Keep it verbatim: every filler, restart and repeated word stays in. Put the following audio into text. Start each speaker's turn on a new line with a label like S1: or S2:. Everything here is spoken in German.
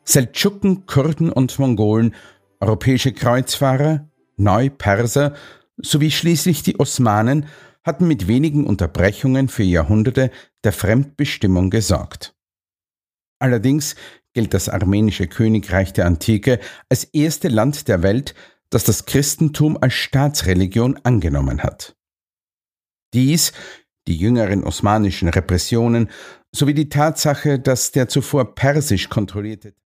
S1: Seldschuken, Kurden und Mongolen, europäische Kreuzfahrer, Neuperser sowie schließlich die Osmanen hatten mit wenigen Unterbrechungen für Jahrhunderte der Fremdbestimmung gesorgt. Allerdings gilt das armenische Königreich der Antike als erste Land der Welt, das das Christentum als Staatsreligion angenommen hat. Dies, die jüngeren osmanischen Repressionen sowie die Tatsache, dass der zuvor persisch kontrollierte